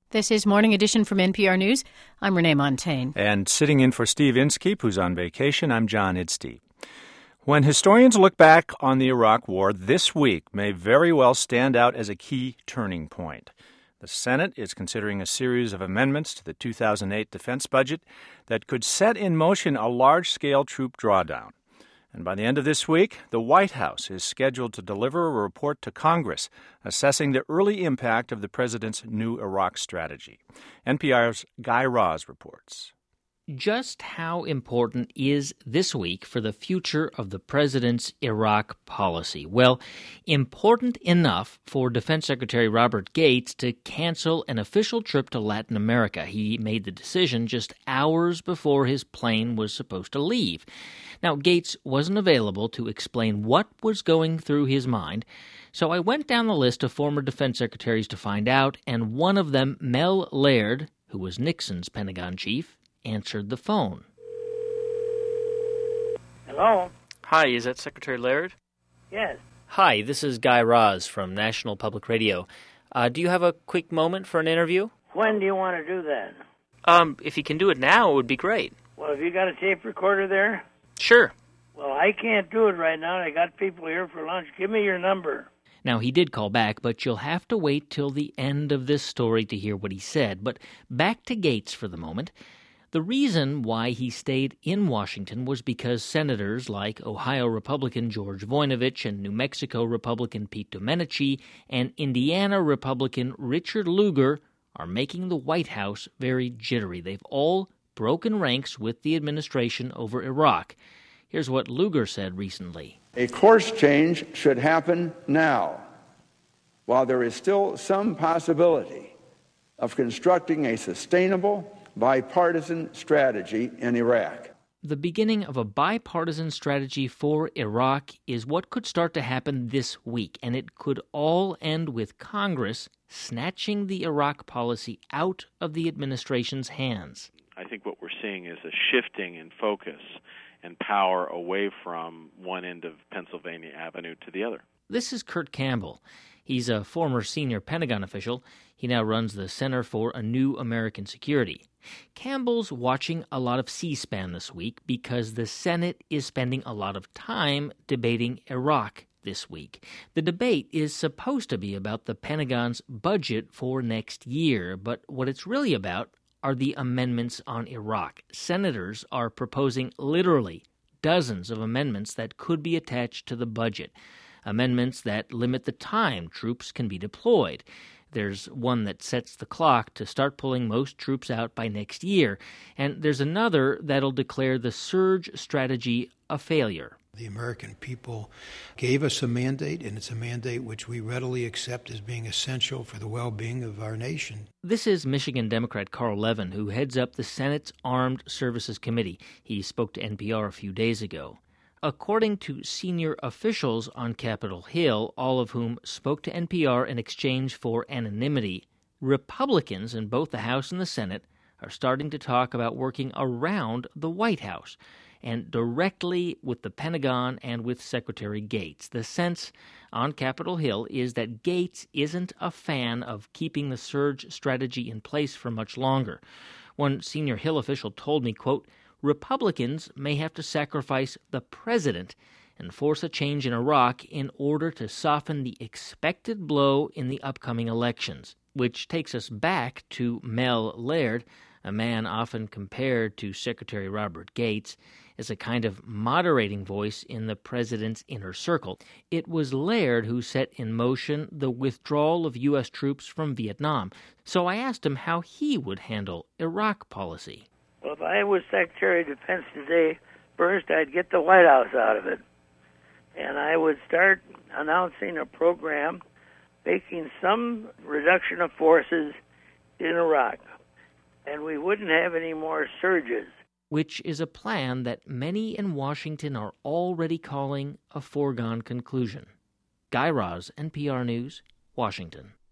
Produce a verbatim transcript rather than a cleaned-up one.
This is Morning Edition from N P R News. I'm Renee Montaigne. And sitting in for Steve Inskeep, who's on vacation, I'm John Idsteep. When historians look back on the Iraq War, this week may very well stand out as a key turning point. The Senate is considering a series of amendments to the two thousand eight defense budget that could set in motion a large-scale troop drawdown. And by the end of this week, the White House is scheduled to deliver a report to Congress assessing the early impact of the president's new Iraq strategy. N P R's Guy Raz reports. Just how important is this week for the future of the president's Iraq policy? Well, important enough for Defense Secretary Robert Gates to cancel an official trip to Latin America. He made the decision just hours before his plane was supposed to leave. Now, Gates wasn't available to explain what was going through his mind, so I went down the list of former defense secretaries to find out, and one of them, Mel Laird, who was Nixon's Pentagon chief, answered the phone. Hello? Hi, is that Secretary Laird? Yes. Hi, this is Guy Raz from National Public Radio. Uh, do you have a quick moment for an interview? When do you want to do that? Um, if you can do it now, it would be great. Well, have you got a tape recorder there? Sure. Well, I can't do it right now. I got people here for lunch. Give me your number. Now, he did call back, but you'll have to wait till the end of this story to hear what he said. But back to Gates for the moment. The reason why he stayed in Washington was because senators like Ohio Republican George Voinovich and New Mexico Republican Pete Domenici and Indiana Republican Richard Lugar are making the White House very jittery. They've all broken ranks with the administration over Iraq. Here's what Lugar said recently. A course change should happen now, while there is still some possibility of constructing a sustainable bipartisan strategy in Iraq. The beginning of a bipartisan strategy for Iraq is what could start to happen this week, and it could all end with Congress snatching the Iraq policy out of the administration's hands. I think what we're seeing is a shifting in focus and power away from one end of Pennsylvania Avenue to the other. This is Kurt Campbell. He's a former senior Pentagon official. He now runs the Center for a New American Security. Campbell's watching a lot of C-SPAN this week because the Senate is spending a lot of time debating Iraq this week. The debate is supposed to be about the Pentagon's budget for next year, but what it's really about are the amendments on Iraq. Senators are proposing literally dozens of amendments that could be attached to the budget. Amendments that limit the time troops can be deployed. There's one that sets the clock to start pulling most troops out by next year. And there's another that'll declare the surge strategy a failure. The American people gave us a mandate, and it's a mandate which we readily accept as being essential for the well-being of our nation. This is Michigan Democrat Carl Levin, who heads up the Senate's Armed Services Committee. He spoke to N P R a few days ago. According to senior officials on Capitol Hill, all of whom spoke to N P R in exchange for anonymity, Republicans in both the House and the Senate are starting to talk about working around the White House and directly with the Pentagon and with Secretary Gates. The sense on Capitol Hill is that Gates isn't a fan of keeping the surge strategy in place for much longer. One senior Hill official told me, quote, Republicans may have to sacrifice the president and force a change in Iraq in order to soften the expected blow in the upcoming elections, which takes us back to Mel Laird, a man often compared to Secretary Robert Gates as a kind of moderating voice in the president's inner circle. It was Laird who set in motion the withdrawal of U S troops from Vietnam, so I asked him how he would handle Iraq policy. Well, if I was Secretary of Defense today, first I'd get the White House out of it. And I would start announcing a program making some reduction of forces in Iraq. And we wouldn't have any more surges. Which is a plan that many in Washington are already calling a foregone conclusion. Guy Raz, N P R News, Washington.